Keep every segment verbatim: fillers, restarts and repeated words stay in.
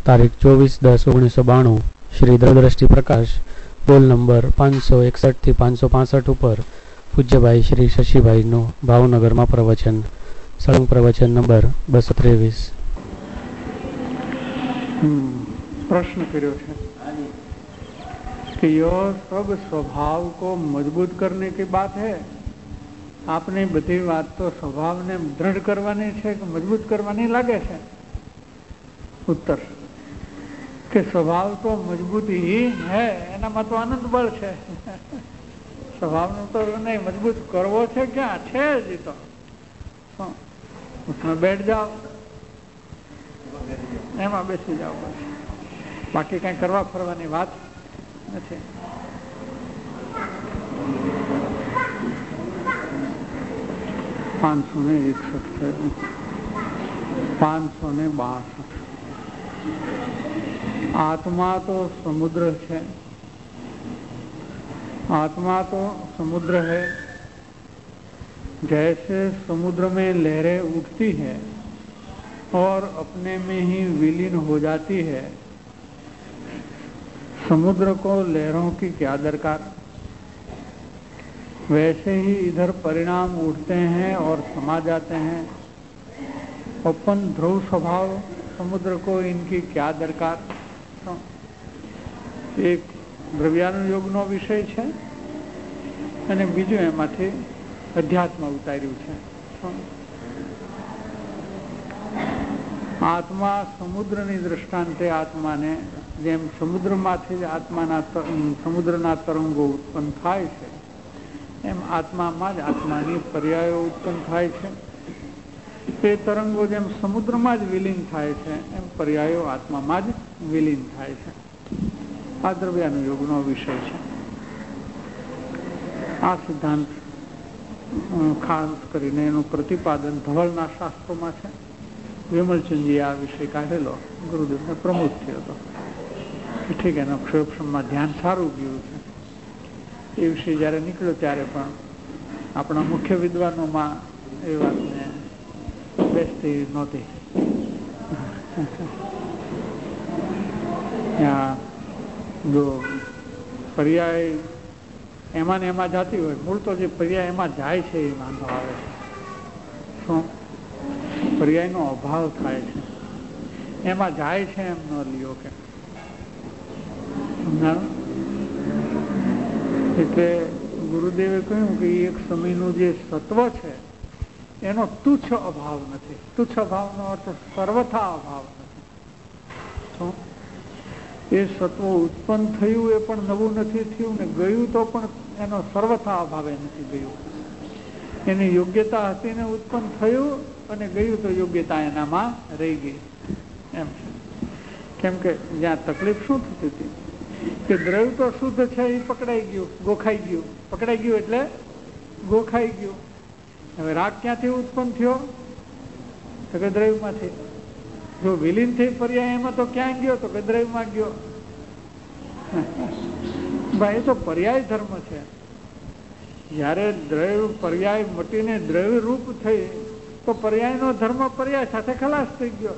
તારીખ ચોવીસ દસ ઓગણીસો બાણું શ્રી દ્રષ્ટિ પ્રકાશ બોલ નંબર પાંચસો એકસઠ થી પાંચસો પાસઠ ઉપર પૂજ્યભાઈ શ્રી શશીભાઈનું ભાવનગરમાં પ્રવચન. સળંગ પ્રવચન નંબર બસો ત્રેવીસ. प्रश्न કર્યો છે कि यह सब स्वभाव को मजबूत करने की बात है. आपने बधी बात तो स्वभाव ने दृढ़ करवानी है कि मजबूत करवानी लागे है. उत्तर કે સ્વભાવ તો મજબૂતી હે, એનામાં તો આનંદ બળ છે. સ્વભાવનું તો નહીં, મજબૂત કરવો છે ક્યાં છે જ તો. उसमें बैठ जाओ, એમાં બેસી જાઓ બસ. બાકી કઈ કરવા ફરવાની વાત નથી. પાંચસો ને એકસઠ પાંચસો ને બાસઠ. आत्मा तो समुद्र है, आत्मा तो समुद्र है. जैसे समुद्र में लहरें उठती है और अपने में ही विलीन हो जाती है, समुद्र को लहरों की क्या दरकार. वैसे ही इधर परिणाम उठते हैं और समा जाते हैं. अपन ध्रुव स्वभाव समुद्र को इनकी क्या दरकार. એક દ્રવ્યાનુયોગનો વિષય છે અને બીજું એમાંથી અધ્યાત્મ ઉતાર્યું છે. આત્મા સમુદ્રની દ્રષ્ટાંતે આત્માને જેમ સમુદ્રમાંથી જ આત્માના સમુદ્રના તરંગો ઉત્પન્ન થાય છે, એમ આત્મામાં જ આત્માની પર્યાયો ઉત્પન્ન થાય છે. તે તરંગો જેમ સમુદ્રમાં જ વિલીન થાય છે, એમ પર્યાયો આત્મામાં જ વિલીન થાય છે. આ દ્રવ્યાનુયોગનો વિષય છે. આ સિદ્ધાંત ખાસ કરીને એનું પ્રતિપાદન ધવલના શાસ્ત્રોમાં છે. વિમલચંદજીએ આ વિષય કાઢેલો, ગુરુદેવને પ્રમોદ થયો હતો કે ઠીક, એનો ક્ષયોક્ષમમાં ધ્યાન સારું ગયું છે. એ વિષય જયારે નીકળ્યો ત્યારે પણ આપણા મુખ્ય વિદ્વાનોમાં એ વાતને બેસતી નહોતી. જો પર્યાય એમાં ને એમાં જતી હોય, મૂળ તો જે પર્યાય એમાં જાય છે એ વાંધો આવે છે. શું પર્યાયનો અભાવ થાય છે, એમાં જાય છે એમ ન લ્યો કે. એટલે ગુરુદેવે કહ્યું કે એક સમયનું જે સત્વ છે એનો તુચ્છ અભાવ નથી. તુચ્છ અભાવનો અર્થ સર્વથા અભાવ નથી. શું એ સત્વ ઉત્પન્ન થયું એ પણ નવું નથી થયું, ને ગયું તો પણ એનો સર્વથા અભાવે નથી ગયું. એની યોગ્યતા હતી ને ઉત્પન્ન થયું, અને ગયું તો યોગ્યતા એનામાં રહી ગઈ એમ. કેમ કે જ્યાં તકલીફ શું થતી હતી કે દ્રવ્ય તો શુદ્ધ છે એ પકડાઈ ગયું, ગોખાઈ ગયું. પકડાઈ ગયું એટલે ગોખાઈ ગયું. હવે રાગ ક્યાંથી ઉત્પન્ન થયો તો કે દ્રવ્યમાંથી. જો વિલીન થઈ પર્યાય એમાં તો ક્યાં ગયો તો કે દ્રવ્યમાં ગયો. ભાઈ એ તો પર્યાય ધર્મ છે. જયારે દ્રવ્ય પર્યાય મટીને દ્રવ્ય રૂપ થઈ તો પર્યાયનો ધર્મ પર્યાય સાથે ખલાસ થઈ ગયો.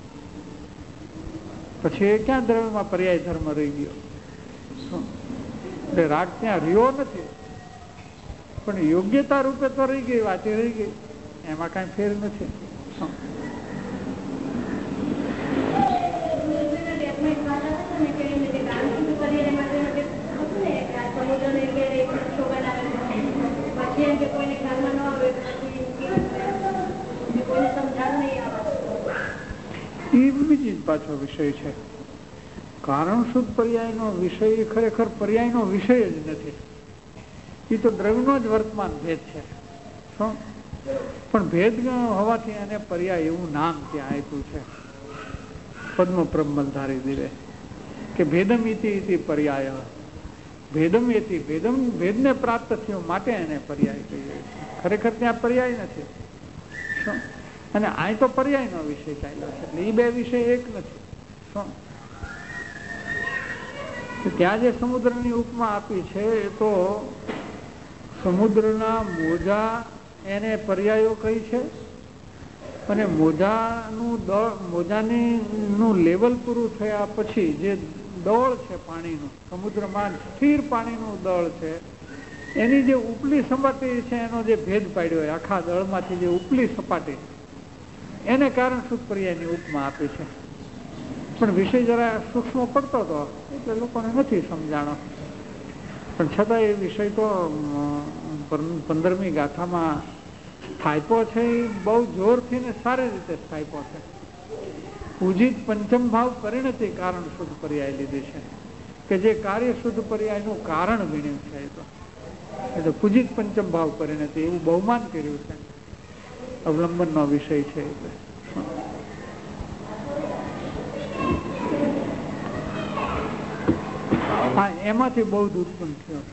પછી એ ક્યાં દ્રવ્યમાં પર્યાય ધર્મ રહી ગયો. એટલે રાગ ત્યાં રહ્યો નથી, પણ યોગ્યતા રૂપે તો રહી ગઈ, વાંચી રહી ગઈ. એમાં કઈ ફેર નથી. એ બીજી પાછો વિષય છે. કારણ શુદ્ધ પર્યાયનો વિષય એ ખરેખર પર્યાયનો વિષય જ નથી. એ તો દ્રવ્યનો જ વર્તમાન ભેદ છે. શું પણ ભેદ હોવાથી એને પર્યાય એવું નામ ત્યાં આપ્યું છે. પદ્મ પ્રબંધારી દિવે કે ભેદમ ઇતિ ઇતિ પર્યાય. ભેદમ એથી ભેદમ ભેદને પ્રાપ્ત થયો માટે એને પર્યાય કહીએ. ખરેખર ત્યાં પર્યાય નથી. શું અને અહીં તો પર્યાયનો વિષય ચાલ્યો છે. એટલે એ બે વિષય એક નથી. શું ત્યાં જે સમુદ્રની ઉપમા આપી છે એ તો સમુદ્રના મોજા એને પર્યાયો કહી છે, અને મોજાનું દળ મોજાની નું લેવલ પૂરું થયા પછી જે દળ છે પાણીનું, સમુદ્રમાં સ્થિર પાણીનું દળ છે, એની જે ઉપલી સપાટી છે એનો જે ભેદ પાડ્યો હોય આખા દળમાંથી, જે ઉપલી સપાટી એને કારણ શુદ્ધ પર્યાયની ઉપમા આપી છે. પણ વિષય જરા સૂક્ષ્મ પડતો હતો એટલે લોકોને નથી સમજાણો, પણ છતાં એ વિષય તો પંદરમી ગાથામાં સ્થાપ્યો છે. એ બહુ જોરથી ને સારી રીતે સ્થાપ્યો છે. પૂજિત પંચમ ભાવ પરિણતિ કારણ શુદ્ધ પર્યાય લીધી છે, કે જે કાર્ય શુદ્ધ પર્યાયનું કારણ ગણ્યું છે. એ તો એટલે પૂજિત પંચમ ભાવ પરિણતિ એવું બહુમાન કર્યું છે. અવલંબનનો વિષય છે. એટલે હા, એમાંથી બૌદ્ધ ઉત્પન્ન થયો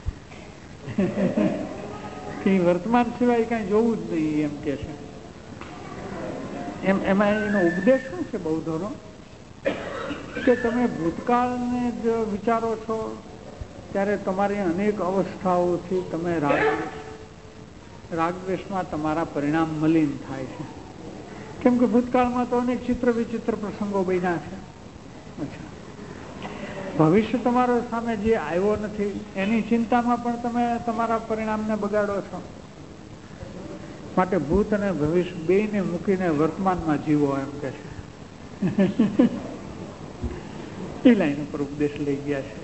કે વર્તમાન સિવાય કઈ જોવું જ નહીં એમ કે છે. એમ એમાં એનો ઉપદેશ શું છે બૌદ્ધોનો? કે તમે ભૂતકાળને જ વિચારો છો ત્યારે તમારી અનેક અવસ્થાઓથી તમે રાગદ્વેષ રાગદ્વેષમાં તમારા પરિણામ મલિન થાય છે. કેમ કે ભૂતકાળમાં તો અનેક ચિત્ર વિચિત્ર પ્રસંગો બન્યા છે. અચ્છા, ભવિષ્ય તમારો સામે જે આવ્યો નથી એની ચિંતામાં પણ તમે તમારા પરિણામને બગાડો છો. માટે ભૂત અને ભવિષ્ય બેયને મૂકીને વર્તમાનમાં જીવો એમ કે છે. એ લાઈન ઉપર ઉપદેશ લઈ ગયા છે.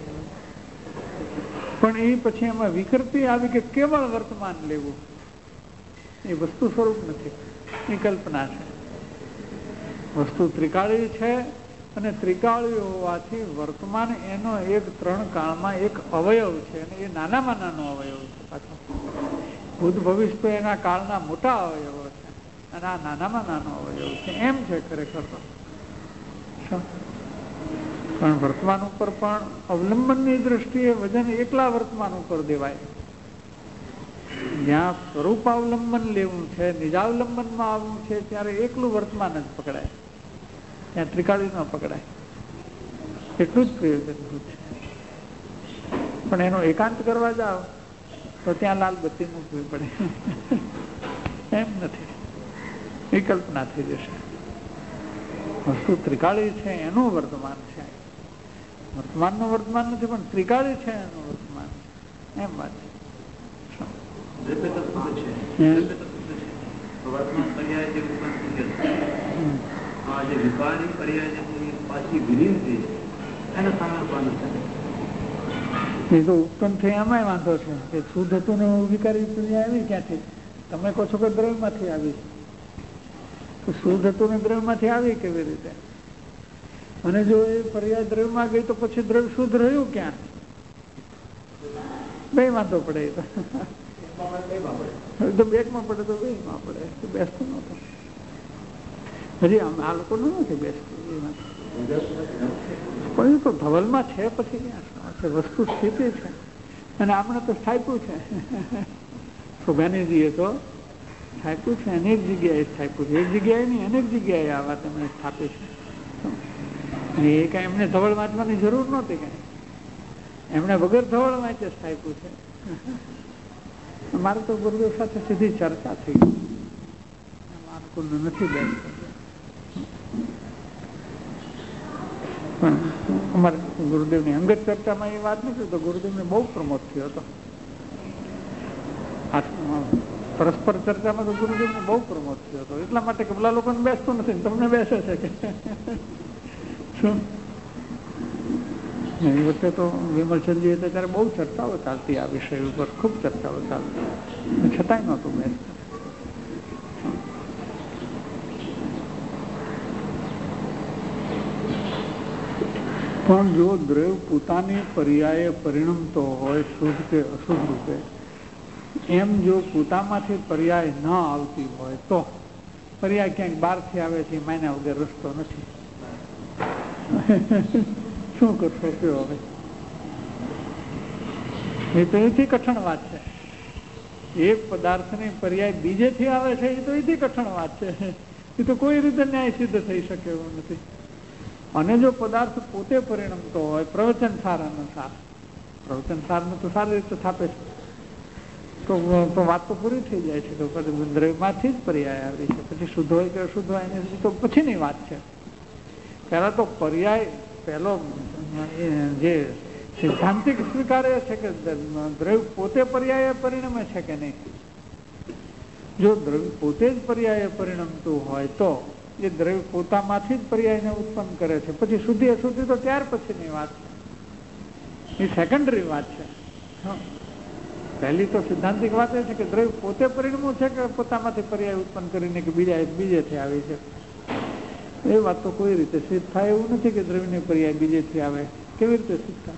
પણ એ પછી એમાં વિકૃતિ આવી કે કેવળ વર્તમાન લેવું, એ વસ્તુ સ્વરૂપ નથી, એ કલ્પના છે. વસ્તુ ત્રિકાળી છે અને ત્રિકાળી હોવાથી વર્તમાન એનો એક ત્રણ કાળમાં એક અવયવ છે અને એ નાનામાં નાનો અવયવ છે. પાછો ભૂત ભવિષ્ય તો એના કાળના મોટા અવયવો છે અને આ નાનામાં નાનો અવયવ છે. એમ છે ખરેખર તો. પણ વર્તમાન ઉપર પણ અવલંબનની દ્રષ્ટિએ વજન એકલા વર્તમાન ઉપર દેવાય. જ્યાં સ્વરૂપાવલંબન લેવું છે, નિજાવલંબનમાં આવવું છે, ત્યારે એકલું વર્તમાન જ પકડાય, ત્યાં ત્રિકાળી ન પકડાય. એટલું જ પ્રયોજનભૂત છે. પણ એનો એકાંત કરવા જાઓ તો ત્યાં લાલ બત્તી મૂકવી પડે. એમ નથી, એ કલ્પના થઈ જશે. વસ્તુ ત્રિકાળી છે એનું વર્તમાન છે, વર્તમાનનું વર્તમાન નથી પણ ત્રિકાળી છે એનું વર્તમાન છે. એમ વાત છે. એ તો ઉત્પન્ન થઈ એમાંય વાંધો છે કે શુદ્ધ હતું ને વિકારી પર્યાય આવી ક્યાંથી? તમે કહો છો કે દ્રવ્યમાંથી આવી, તો શુદ્ધ હતું ને દ્રવ્યમાંથી આવી કેવી રીતે? અને જો એ પર્યાય દ્રવ્યમાં ગઈ તો પછી દ્રવ્ય શુદ્ધ રહ્યું ક્યાં? બે વાંધો પડે. તો બેગમાં પડે તો બે માં પડે, બેસતું નતો. હજી આ લોકો નું નથી બેસતું. પણ એ તો ધવલમાં છે, પછી ક્યાં છે? વસ્તુ સ્થિતિ છે અને આપણે તો સ્થાપ્યું છે. શોભાનીજીએ તો સ્થાપ્યું છે, અનેક જગ્યાએ સ્થાપ્યું છે. એક જગ્યાએ નહીં, અનેક જગ્યાએ આ વાત એમણે સ્થાપી છે. એ કઈ એમને ધવળ વાંચવાની જરૂર નહોતી કઈ, એમણે વગર ધવળ વાંચે સ્થાપ્યું છે. મારે તો ગુરુદેવ સાથે સીધી ચર્ચા થઈ ગઈ, મારું નથી બેસતું. પણ અમારે ગુરુદેવની અંગત ચર્ચામાં એ વાત નથી તો ગુરુદેવને બહુ પ્રમોદ થયો હતો. પરસ્પર ચર્ચામાં તો ગુરુદેવને બહુ પ્રમોદ થયો હતો. એટલા માટે કે પેલા લોકોને બેસતું નથી, તમને બેસે છે કે શું? એ વખતે તો વિમલચંદજી હતા ત્યારે બહુ ચર્ચાઓ ચાલતી આ વિષય ઉપર, ખૂબ ચર્ચાઓ ચાલતી, છતાંય નહોતું બેસતું. પણ જો દ્રવ્ય પોતાની પર્યાય પરિણમતો હોય શુદ્ધ કે અશુદ્ધ રૂપે, એમ જો પોતામાંથી પર્યાય ન આવતી હોય તો પર્યાય ક્યાંક બહારથી આવે છે, માન્યા વગર રસ્તો નથી. શું કરશો કયો હવે? એ તો એથી કઠણ વાત છે. એક પદાર્થની પર્યાય બીજેથી આવે છે એ તો એથી કઠણ વાત છે. એ તો કોઈ રીતે ન્યાય સિદ્ધ થઈ શકે એવું નથી. અને જો પદાર્થ પોતે પરિણમતો હોય પ્રવચન સાર અનુસાર, પ્રવચન સાર તો સારી રીતે થાપે છે, તો વાત તો પૂરી થઈ જાય છે. તો દ્રવ્યમાંથી જ પર્યાય આવી છે. પછી શુદ્ધ હોય કે અશુદ્ધ હોય એની તો પછીની વાત છે. પહેલા તો પર્યાય પહેલો જે સિદ્ધાંતિક સ્વીકારે છે કે દ્રવ્ય પોતે પર્યાય પરિણમે છે કે નહીં. જો દ્રવ્ય પોતે જ પર્યાય પરિણમતું હોય તો એ દ્રવ્ય પોતામાંથી જ પર્યાયને ઉત્પન્ન કરે છે. પછી શુદ્ધિ અશુદ્ધિ તો ત્યાર પછીની વાત છે, એ સેકન્ડરી વાત છે. પહેલી તો સિદ્ધાંતિક વાત એ છે કે દ્રવ્ય પોતે પરિણમું છે કે પોતામાંથી પર્યાય ઉત્પન્ન કરીને કે બીજા બીજેથી આવી છે. એ વાત તો કોઈ રીતે સિદ્ધ થાય એવું નથી કે દ્રવ્યની પર્યાય બીજેથી આવે. કેવી રીતે સિદ્ધ થાય?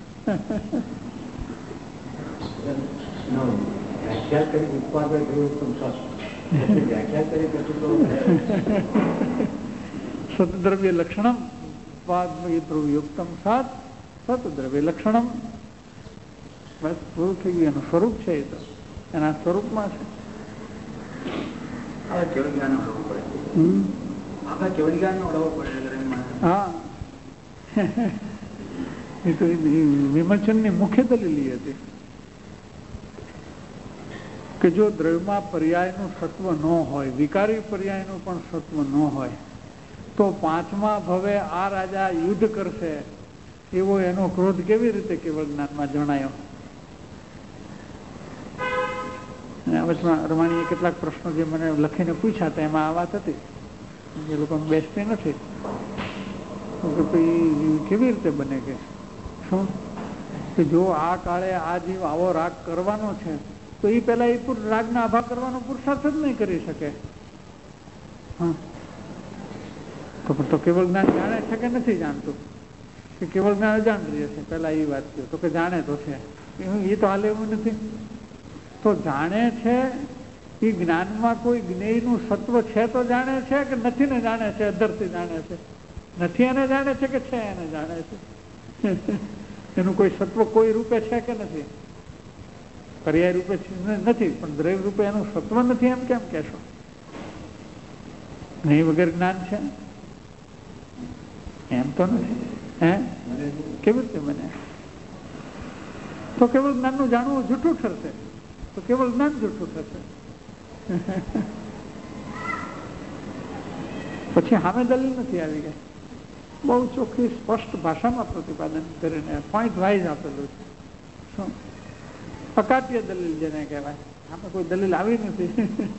સતદ્રવ્ય લક્ષણમ દ્રવ્યુક્તમ સત સતદ્રવ્ય લક્ષણમ. બસ પૂરું થઈ ગયું. એનું સ્વરૂપ છે. એ તો એના સ્વરૂપમાં છે. હા, એ તો વિમોચનની મુખ્ય દલીલ હતી કે જો દ્રવ્યમાં પર્યાયનું સત્વ ન હોય, વિકારી પર્યાયનું પણ સત્વ ન હોય, તો પાંચમા ભવે આ રાજા યુદ્ધ કરશે એવો એનો ક્રોધ કેવી રીતે કેવળ જ્ઞાનમાં જણાયો. વચમાં રમાણીએ કેટલાક પ્રશ્નો જે મને લખીને પૂછ્યા હતા એમાં આ વાત હતી. એ લોકો બેસતી નથી કેવી રીતે બને કે શું કે જો આ કાળે આ જીવ આવો રાગ કરવાનો છે તો એ પેલા એ રાગના આભા કરવાનો પુરુષાર્થ જ નહીં કરી શકે. હા, તો કેવળ જ્ઞાન જાણે છે કે નથી જાણતું? કે કેવળ જ્ઞાન અજાણ રહે છે. પેલા એ વાત કહ્યું તો કે જાણે તો છે, એ તો હાલે એવું નથી. તો જાણે છે એ જ્ઞાનમાં કોઈ જ્ઞેયનું સત્વ છે તો જાણે છે કે નથી ને જાણે છે? અધરથી જાણે છે. નથી એને જાણે છે કે છે એને જાણે છે? એનું કોઈ સત્વ કોઈ રૂપે છે કે નથી? પર્યાય રૂપે નથી, પણ દ્રવ્ય રૂપે એનું સત્વ નથી એમ કેમ કહેશો? નહીં વગર જ્ઞાન છે એમ તો નથી. હે, કેવી રીતે બને? તો કેવળ જ્ઞાનનું જાણવું જૂઠું ઠરશે. તો કેવળ જ્ઞાન જૂઠું થશે. પછી સામે દલીલ નથી આવી ગઈ. બહુ ચોખ્ખી સ્પષ્ટ ભાષામાં પ્રતિપાદન કરીને પોઈન્ટ વાઇઝ આપેલું છે. શું અકાટ્ય દલીલ જેને કહેવાય. આમાં કોઈ દલીલ આવી નથી.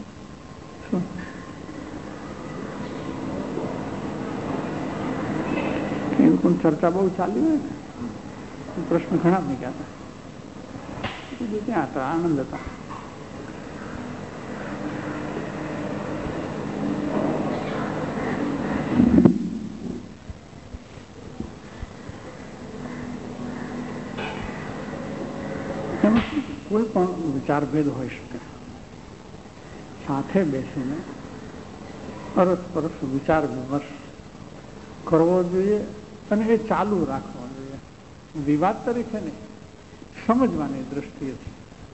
એવું પણ ચર્ચા બહુ ચાલી હોય ને, પ્રશ્ન ઘણા મૂક્યા હતા. ત્યાં હતા, આનંદ હતા. કોઈ પણ વિચારભેદ હોઈ શકે, સાથે બેસીને અરસપરસ વિચાર વિમર્શ કરવો જોઈએ અને એ ચાલુ રાખવો જોઈએ. વિવાદ તરીકે નહીં, સમજવાની દ્રષ્ટિએથી.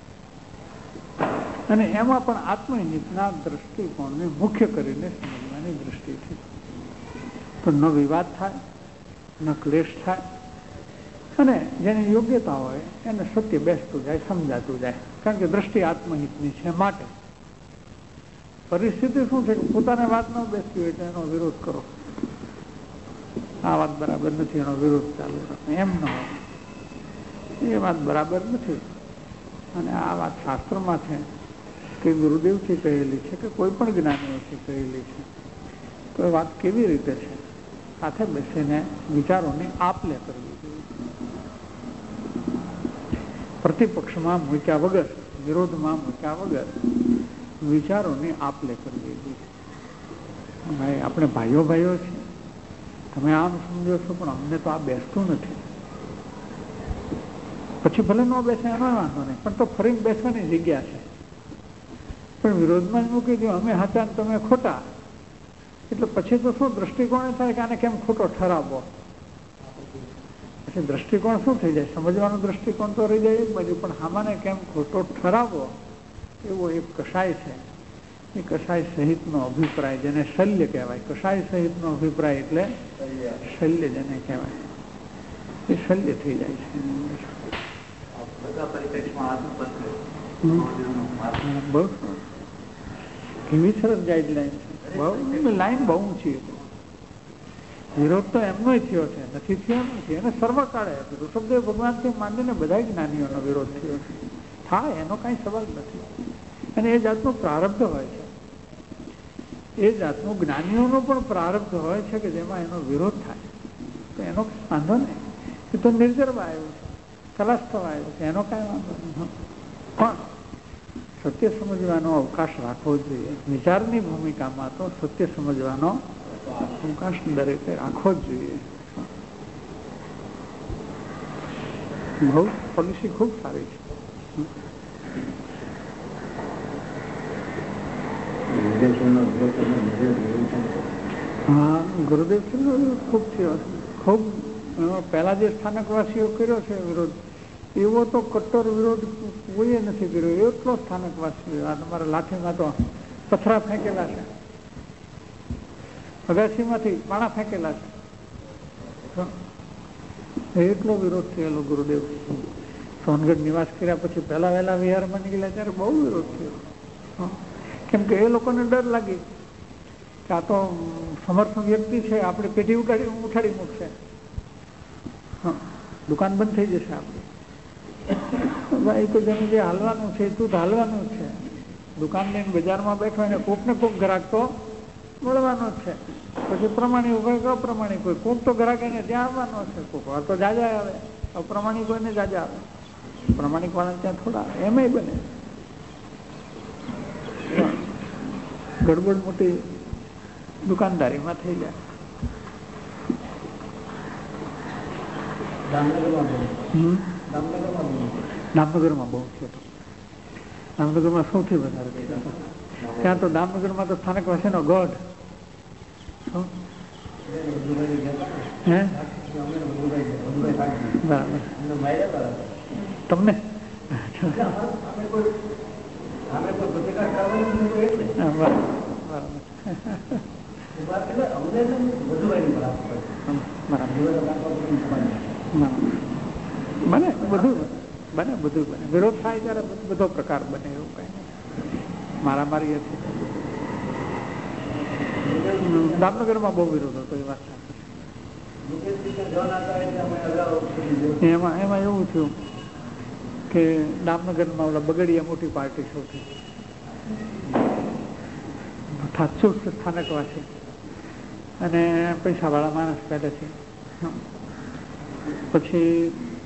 અને એમાં પણ આત્મહિતના દ્રષ્ટિકોણને મુખ્ય કરીને સમજવાની દ્રષ્ટિથી. તો ન વિવાદ થાય, ન ક્લેશ થાય, અને જેની યોગ્યતા હોય એને સત્ય બેસતું જાય, સમજાતું જાય. કારણ કે દ્રષ્ટિ આત્મહિતની છે. માટે પરિસ્થિતિ શું છે કે પોતાને વાત ન બેસતી હોય તો એનો વિરોધ કરો. આ વાત બરાબર નથી, એનો વિરોધ ચાલુ રાખો. એમ ન હોય, એ વાત બરાબર નથી અને આ વાત શાસ્ત્રમાં છે કે ગુરુદેવથી કહેલી છે કે કોઈ પણ જ્ઞાનીઓથી કહેલી છે. તો એ વાત કેવી રીતે છે? સાથે બેસીને વિચારોની આપ-લે કરવી જોઈએ. પ્રતિપક્ષમાં મૂક્યા વગર, વિરોધમાં મૂક્યા વગર વિચારોની આપ-લે કરવી જોઈએ. ભાઈ, આપણે ભાઈઓ ભાઈઓ છીએ, તમે આમ સમજો છો પણ અમને તો આ બેસતું નથી. પછી ભલે ન બેસે એનો વાંધો નહીં, પણ તો ફરી બેસવાની જગ્યા છે. પણ વિરોધમાં જ મૂકી દો અમે હતા ને તમે ખોટા, એટલે પછી તો શું દ્રષ્ટિકોણ થાય કે આને કેમ ખોટો ઠરાવો? પછી દ્રષ્ટિકોણ શું થઈ જાય? સમજવાનો દ્રષ્ટિકોણ તો રહી જાય એક બાજુ, પણ આમાંને કેમ ખોટો ઠરાવો એવો એક કષાય છે. એ કષાય સહિતનો અભિપ્રાય, જેને શલ્ય કહેવાય. કષાય સહિતનો અભિપ્રાય એટલે શલ્ય જેને કહેવાય, એ શલ્ય થઈ જાય છે. બહુ કેવી સરસ ગાઈડલાઈન છે, બહુ લાઈન બહુ ઊંચી હતી. વિરોધ તો એમનો થયો છે, નથી થયો નથી, એને સર્વકાળે ઋષભદેવ ભગવાનથી માંડીને બધા જ્ઞાનીઓનો વિરોધ થયો છે. હા, એનો કાંઈ સવાલ નથી. અને એ જાતનો પ્રારબ્ધ હોય છે, એ જાતનું જ્ઞાનીઓનો પણ પ્રારબ્ધ હોય છે કે જેમાં એનો વિરોધ થાય, તો એનો વાંધો નહીં. એ તો નિર્જરવા આવ્યું છે, ખલાસ થવા આવ્યું છે, એનો કાંઈ વાંધો નહીં. પણ સત્ય સમજવાનો અવકાશ રાખવો જોઈએ. વિચારની ભૂમિકામાં તો સત્ય સમજવાનો અવકાશ દરેકે રાખવો જ જોઈએ. બહુ પોલિસી ખૂબ સારી છે. હા, ગુરુદેવ ખૂબ થયો, ખૂબ પહેલા જે સ્થાનકવાસીઓ કર્યો છે વિરોધ, એવો તો કટ્ટર વિરોધ કોઈએ નથી કર્યો. એટલો સ્થાનકવાસીઓ આ તમારા લાઠીમાં તો પથરા ફેંકેલા છે, અગાસીમાંથી પાણા ફેંકેલા છે, એટલો વિરોધ થયેલો ગુરુદેવ. સોનગઢ નિવાસ કર્યા પછી પહેલા વહેલા વિહારમાં નીકળ્યા ત્યારે બહુ વિરોધ થયો. કેમ કે એ લોકોને ડર લાગી કે આ તો સમર્થ વ્યક્તિ છે, આપણે પેઢી ઉઠાડી ઉઠાડી મૂકશે, દુકાન બંધ થઈ જશે આપણી. ભાઈ તો જેનું જે હાલવાનું છે તું તો હાલવાનું જ છે. દુકાન લઈને બજારમાં બેઠો એને કોક ને કોક ગ્રાહક તો મળવાનો જ છે. પછી પ્રમાણિક હોય કે અપ્રમાણિક હોય, કોક તો ગ્રાહક એને ત્યાં આવવાનો છે. કોક વાર તો જાજા આવે, અપ્રમાણિક હોય ને જાજા આવે, પ્રમાણિક વાળા ત્યાં થોડા એમાંય બને. ગડબડ મોટી દુકાનદારીમાં થઈ જાય. દામનગરમાં બહુ છે, દામનગરમાં સૌથી વધારે. ત્યાં તો દામનગરમાં તો સ્થાનિક વાસીનો ગઢ. હે બરાબર. તમને બને બધું બને બધું બને. વિરોધ થાય ત્યારે બધો પ્રકાર બને, એવું કઈ મારા મારી હતી. દામનગરમાં બહુ વિરોધ હતો એ વાત. એમાં એમાં એવું થયું કે દામનગરમાં ઓલા બગડિયા મોટી પાર્ટી સૌથી સાતસો સ્થાનકવાસી અને પૈસાવાળા માણસ પહેલેથી. પછી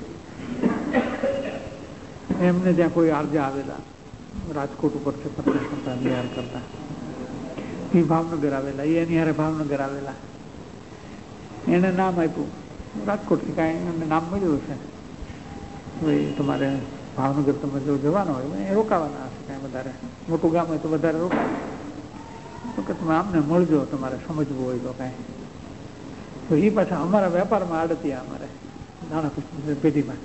એમને ત્યાં કોઈ આરજા આવેલા રાજકોટ ઉપરથી પત્રક કરતા બિહાર કરતા, એ ભાવનગર આવેલા, એ એની હારે ભાવનગર આવેલા. એને નામ આપ્યું રાજકોટથી, કાંઈ એમને નામ મળ્યું છે ભાઈ તમારે ભાવનગર તમે જો જવાનો હોય એ રોકાવાના હશે, કાંઈ વધારે મોટું ગામ હોય તો વધારે રોકાય, તો કે તમે આમને મળજો તમારે સમજવું હોય તો કાંઈ. તો એ પાછા અમારા વેપારમાં આડતિયા, અમારે નાણાં પેઢીમાં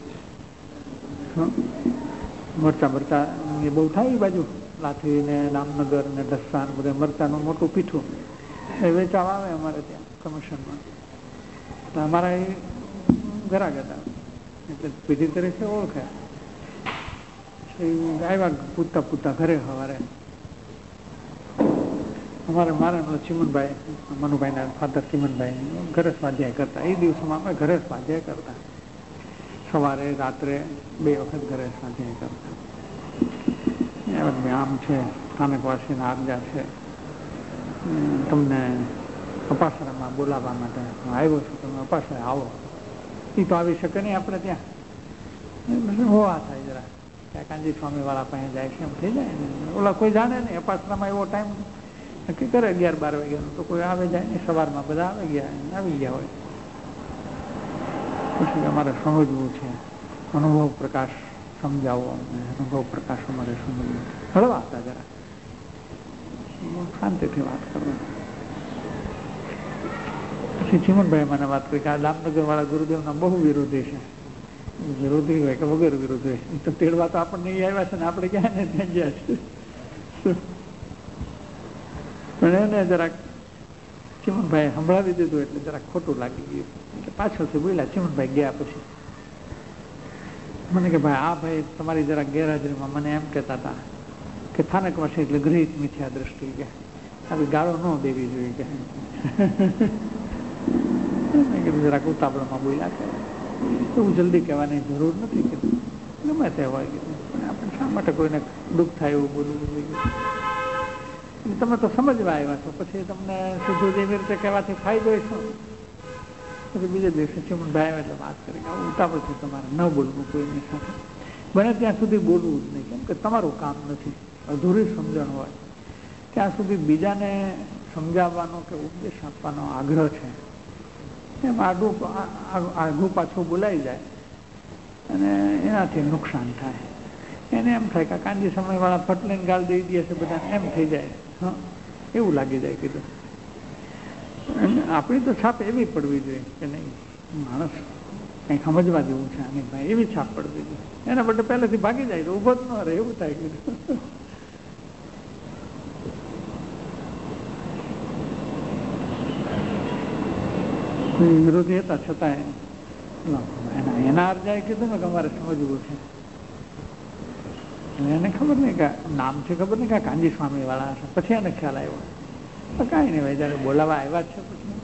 મરચા મરચા એ બહુ થાય એ બાજુ, લાઠી ને દામનગર ને ઢસા ને બધા મરચાનું મોટું પીઠું એ વેચાવા આવે અમારે ત્યાં કમિશનમાં. તો અમારા એ ઘરાક હતા એટલે પેઢી તરીકે ઓળખે. આવ્યા પૂછતા પૂછતા ઘરે સવારે અમારે મારે ચીમનભાઈ, મનુભાઈના ફાધર ચીમનભાઈ ઘરે સ્વાધ્યાય કરતા. એ દિવસોમાં અમે ઘરે સ્વાધ્યાય કરતા, સવારે રાત્રે બે વખત ઘરે સ્વાધ્યાય કરતા. આમ છે સ્થાનકવાસીના આરજા છે, તમને અપાસરામાં બોલાવવા માટે આવ્યો છું, તમે અપાસરા આવો. એ તો આવી શકે નહીં આપણે ત્યાં, હોવા થાય જરા ત્યાં કાંજી સ્વામી વાળા પાસે જાય છે, એમ થઈ જાય ને. ઓલા કોઈ જાણે નહીં, અપાસરામાં એવો ટાઈમ નક્કી કરે અગિયાર બાર વાગ્યાનો, તો કોઈ આવે જાય નહીં. સવારમાં બધા આવી ગયા આવી ગયા હોય. પછી અમારે સમજવું છે, અનુભવ પ્રકાશ સમજાવો, અનુભવ પ્રકાશ અમારે સમજવું. હળવા હતા જરા, શાંતિથી વાત કરવાની. પછી ચીમનભાઈ મને વાત કરી કે આ દામનગર વાળા ગુરુદેવના બહુ વિરોધી છે. વિરોધી હોય કે વગર વિરોધી હોય, તો તેડવા તો આપણને એ આવ્યા છે ને આપણે ક્યાં ને ત્યાં ગયા છે. પણ એને જરાક ચીમનભાઈ સંભળાવી દીધું એટલે જરાક ખોટું લાગી ગયું, એટલે પાછળથી બોલ્યા. ચીમનભાઈ ગયા પછી મને કે ભાઈ આ ભાઈ તમારી જરા ગેરહાજરીમાં મને એમ કહેતા હતા કે સ્થાનક વસે એટલે ગૃહિત મિથ્યા દ્રષ્ટિ કે આવી ગાળો ન દેવી જોઈએ કે મેં કીધું જરાક ઉતાવળમાં બોલ્યા કે એવું જલ્દી કહેવાની જરૂર નથી કીધું, ગમે તે હોય કીધું, પણ આપણે શા માટે કોઈને દુઃખ થાય એવું બોલવું જોઈએ? તમે તો સમજવા આવ્યા છો, પછી તમને સીધું એવી રીતે કહેવાથી ફાયદો શું? પછી બીજે દિવસે ચીમનભાઈ આવે એટલે વાત કરી આવું ઉતાવળથી તમારે ન બોલવું કોઈની સાથે, બને ત્યાં સુધી બોલવું જ નહીં, કેમ કે તમારું કામ નથી. અધૂરી સમજણ હોય ત્યાં સુધી બીજાને સમજાવવાનો કે ઉપદેશ આપવાનો આગ્રહ છે એમ આડું આઘું પાછું બોલાઈ જાય અને એનાથી નુકસાન થાય. એને એમ થાય કે કાંજી સમયવાળા ફટલીને ગાળ દઈ દે છે બધાને, એમ થઈ જાય. હા, એવું લાગી જાય કીધું. આપણી તો છાપ એવી પડવી જોઈએ કે નહીં માણસ કંઈ સમજવા જેવું છે અને ભાઈ એવી છાપ પડવી જોઈએ. એના બદલે પહેલેથી ભાગી જાય તો ઊભો જ ન રહે, એવું થાય કીધું. વિરોધી હતા છતાં એના એના અર્જાએ કીધું ને કે અમારે સમજવું છે. એને ખબર નહીં કે નામથી ખબર નહીં કે કાંજી સ્વામી વાળા હશે, પછી એને ખ્યાલ આવ્યો. તો કાંઈ નહીં ભાઈ, જયારે બોલાવા આવ્યા છે પછી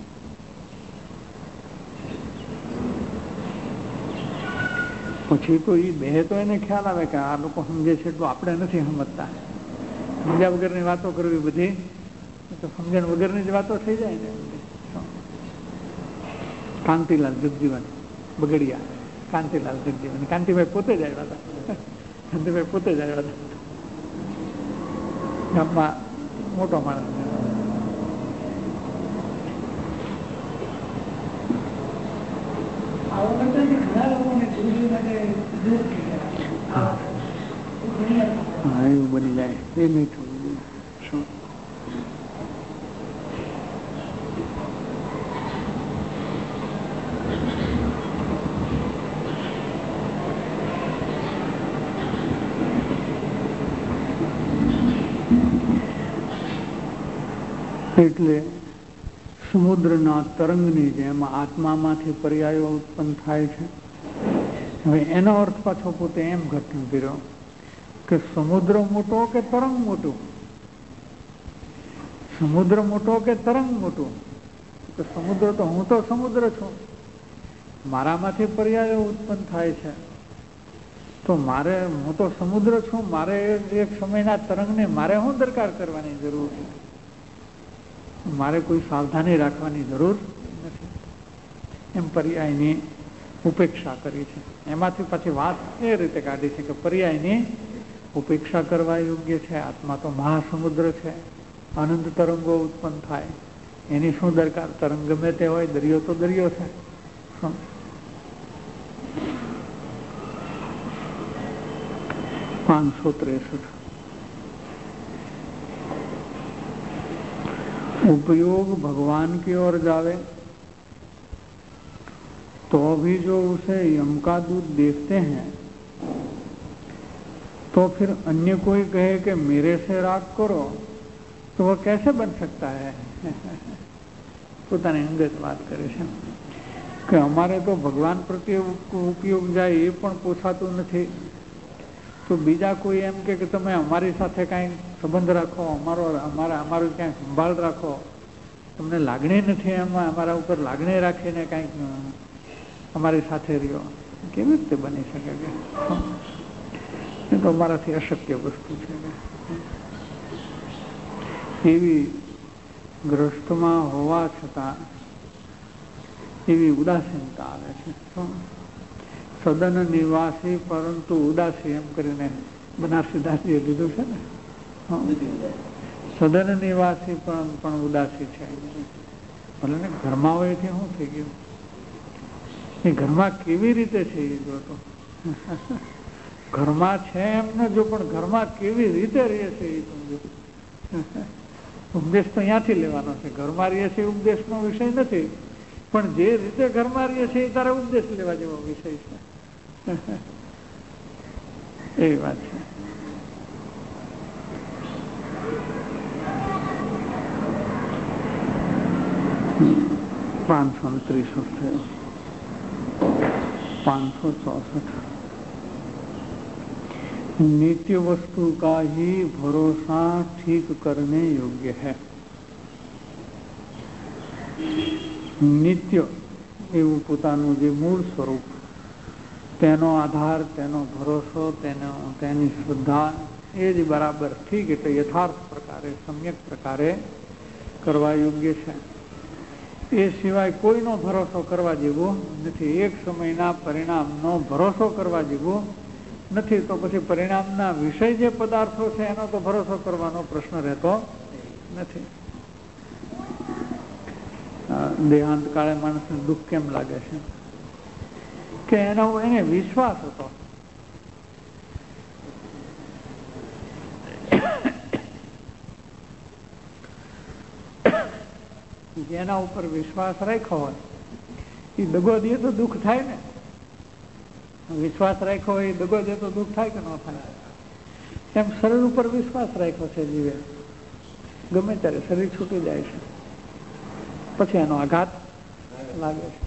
પછી તો એ બે તો એને ખ્યાલ આવે કે આ લોકો સમજે છે એટલું આપણે નથી સમજતા. સમજ્યા વગરની વાતો કરવી બધી તો સમજણ વગરની જ વાતો થઈ જાય ને. કાંતિલાલ જગજીવન બગડિયા, કાંતિલાલ જગજીવન, કાંતિભાઈ પોતે જ આવ્યા હતા. કાંતિભાઈ પોતે જ આવ્યા હતા ગામમાં, મોટો માણસ. હા, એવું બની જાય એ નહીં થવું જોઈએ. શું એટલે સમુદ્રના તરંગની જેમ આત્મામાંથી પર્યાયો ઉત્પન્ન થાય છે. હવે એનો અર્થ પાછો પોતે એમ ઘટન કર્યો કે સમુદ્ર મોટો કે તરંગ મોટું? સમુદ્ર મોટો કે તરંગ મોટું? કે સમુદ્ર તો હું તો સમુદ્ર છું, મારામાંથી પર્યાયો ઉત્પન્ન થાય છે, તો મારે હું તો સમુદ્ર છું, મારે એક સમયના તરંગને મારે શું દરકાર કરવાની જરૂર છે? મારે કોઈ સાવધાની રાખવાની જરૂર નથી. એમ પર્યાયની ઉપેક્ષા કરી છે. એમાંથી પછી વાત એ રીતે કાઢી છે કે પર્યાયની ઉપેક્ષા કરવા યોગ્ય છે. આત્મા તો મહાસમુદ્ર છે, અનંત તરંગો ઉત્પન્ન થાય, એની શું દરકાર? તરંગ ગમે તે હોય, દરિયો તો દરિયો છે. પાંચસો ત્રેસઠ उपयोग भगवान की ओर जावे तो भी जो उसे यम का दूत देखते हैं तो फिर अन्य कोई कहे कि मेरे से राग करो तो वह कैसे बन सकता है? પોતાની અંગત વાત કરે છે કે અમારે તો ભગવાન પ્રત્યે ઉપયોગ જાય એ પણ પોસાતું નથી, તો બીજા કોઈ એમ કે તમે અમારી સાથે કાંઈ સંબંધ રાખો, અમારો અમારા અમારું ક્યાંય સંભાળ રાખો, તમને લાગણી નથી એમાં, અમારા ઉપર લાગણી રાખીને કાંઈક અમારી સાથે રહ્યો, કેવી રીતે બની શકે? કે એ તો અમારાથી અશક્ય વસ્તુ છે. એવી ગ્રસ્તમાં હોવા છતાં એવી ઉદાસીનતા આવે છે. સદન નિવાસી પરંતુ ઉદાસી એમ કરીને બનારસી દાસીએ લીધું છે ને. સદન નિવાસી પણ પણ ઉદાસી છે. ભલે ને ઘરમાં હોય છે શું થઈ ગયું? એ ઘરમાં કેવી રીતે છે એ જોતો. ઘરમાં છે એમને જો, પણ ઘરમાં કેવી રીતે રહે છે એ સમજો. ઉપદેશ તો અહીંયાથી લેવાનો છે. ઘરમાં રહે છે ઉપદેશનો વિષય નથી, પણ જે રીતે ઘરમાં રહે છે એ તારે ઉપદેશ લેવા જેવો વિષય છે. એવી વાત છે. પાંચસો ત્રીસો થયો. પાંચસો ચોસઠ नित्य वस्तु का ही भरोसा ठीक करने योग्य है। નિત્ય એવું પોતાનું જે મૂળ સ્વરૂપ, તેનો આધાર, તેનો ભરોસો, તેનો તેની શ્રદ્ધા એ જ બરાબર ઠીક એટલે યથાર્થ પ્રકારે, સમ્યક પ્રકારે કરવા યોગ્ય છે. એ સિવાય કોઈનો ભરોસો કરવા જેવો નથી. એક સમયના પરિણામનો ભરોસો કરવા જેવો નથી. તો પછી પરિણામના વિષય જે પદાર્થો છે એનો તો ભરોસો કરવાનો પ્રશ્ન રહેતો નથી. દેહાંત કાળે માણસને દુઃખ કેમ લાગે છે કે એનો એને વિશ્વાસ હતો. જેના ઉપર વિશ્વાસ રાખ્યો હોય એ દગો દે તો દુઃખ થાય ને. વિશ્વાસ રાખ્યો હોય એ દગો દે તો દુઃખ થાય કે ન થાય? એમ શરીર ઉપર વિશ્વાસ રાખ્યો છે જીવે, ગમે ત્યારે શરીર છૂટી જાય છે, પછી એનો આઘાત લાગે છે.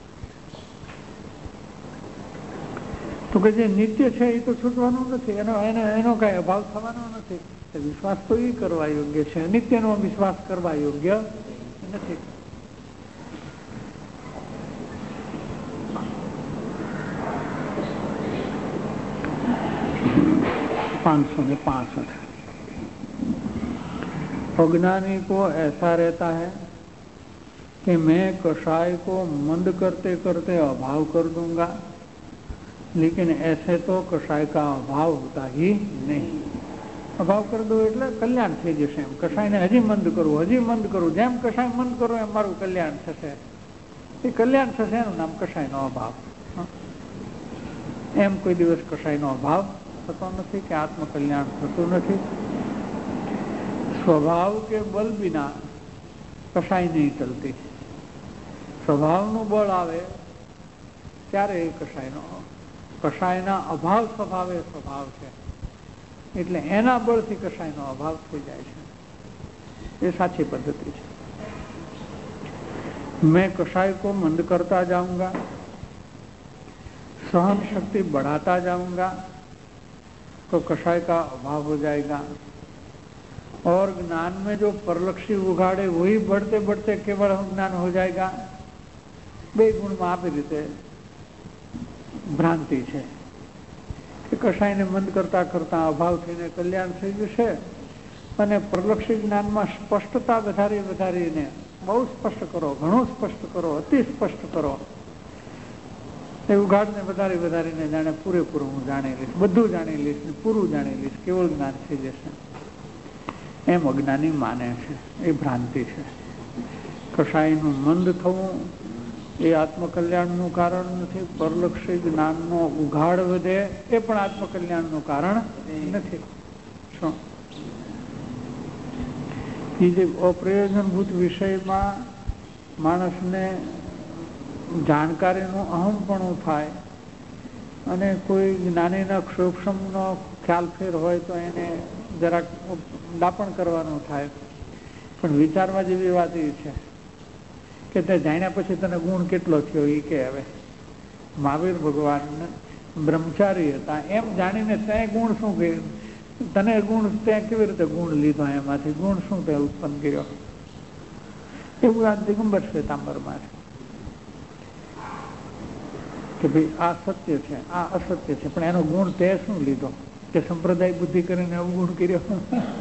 તો કે જે નિત્ય છે એ તો છૂટવાનું નથી, એનો એને એનો કઈ અભાવ થવાનો નથી. વિશ્વાસ તો એ કરવા યોગ્ય છે, નિત્યનો વિશ્વાસ કરવા યોગ્ય નથી. पाँच सौ में पांसठ अज्ञानी को ऐसा रहता है कि मैं कषाय को मंद करते करते अभाव कर दूंगा, लेकिन ऐसे तो कषाय का अभाव होता ही नहीं. અભાવ કરી દો એટલે કલ્યાણ થઈ જશે. એમ કષાયને હજી મંદ કરવું, હજી મંદ કરવું, જેમ કષાય મંદ કરો એમ મારું કલ્યાણ થશે. એ કલ્યાણ થશે એનું નામ કષાયનો અભાવ. એમ કોઈ દિવસ કષાયનો અભાવ થતો નથી કે આત્મકલ્યાણ થતું નથી. સ્વભાવ કે બલ વિના કષાય નહીં ચલતી. સ્વભાવનું બળ આવે ત્યારે એ કષાયનો, કષાયના અભાવ સ્વભાવે સ્વભાવ છે એટલે એના બળથી કષાયનો અભાવ થઈ જાય છે. એ સાચી પદ્ધતિ છે. मैं कषाय को मंद करता जाऊंगा, सहन शक्ति बढ़ाता जाऊंगा तो कषाय का अभाव हो जाएगा. और ज्ञान में जो परलक्षी उगाड़े वही बढ़ते बढ़ते केवल ज्ञान हो जाएगा. બે ગુણમાં આપી રીતે ભ્રાંતિ છે કે કષાયને મંદ કરતા કરતા અભાવ થઈને કલ્યાણ થઈ જશે અને પ્રલક્ષી જ્ઞાનમાં સ્પષ્ટતા વધારી વધારીને બહુ સ્પષ્ટ કરો, ઘણું સ્પષ્ટ કરો, અતિ સ્પષ્ટ કરો. એ ઉઘાડને વધારી વધારીને જાણે પૂરેપૂરું હું જાણી લઈશ, બધું જાણી લઈશ, પૂરું જાણી લઈશ, કેવળ જ્ઞાન થઈ જશે. એમ અજ્ઞાની માને છે. એ ભ્રાંતિ છે. કષાયનું મંદ થવું એ આત્મકલ્યાણનું કારણ નથી. પરલક્ષી જ્ઞાનનો ઉઘાડ વધે એ પણ આત્મકલ્યાણનું કારણ નથી. શું એ જે અપ્રયોજનભૂત વિષયમાં માણસને જાણકારીનું અહમપણું થાય અને કોઈ જ્ઞાનીના ક્ષોક્ષમનો ખ્યાલ ફેર હોય તો એને જરાક દાપણ કરવાનું થાય. પણ વિચારવા જેવી વાત એ છે કે તે જાણ્યા પછી તને ગુણ કેટલો થયો એ કે હવે મહાવીર ભગવાન બ્રહ્મચારી હતા એમ જાણીને તે ગુણ શું કે તને ગુણ તે કેવી રીતે ગુણ લીધો, એમાંથી ગુણ શું તે ઉત્પન્ન કર્યો, એવું આ દિગંબર શ્વેતાંબરમાં છે કે ભાઈ આ સત્ય છે, આ અસત્ય છે, પણ એનો ગુણ તે શું લીધો કે સંપ્રદાય બુદ્ધિ કરીને અવગુણ કર્યો.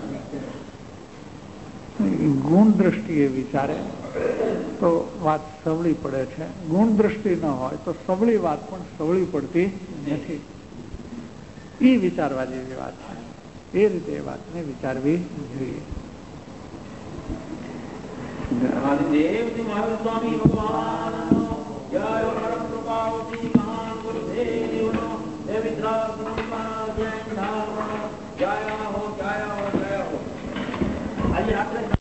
ગુણ દ્રષ્ટિએ વિચારે તો વાત સવળી પડે છે. ગુણ દ્રષ્ટિ ન હોય તો સવળી વાત પણ સવળી પડતી નથી. એ વિચારવા જેવી વાત છે. એ રીતે એ વાતને વિચારવી જોઈએ. દેવજી મહાવીર સ્વામી ભગવાન જય પરમ કૃપાવતી મહાન ગુરુદેવનો હે વિદ્યાર્થી જય જય હો જય હો જય હો. આજે આપણે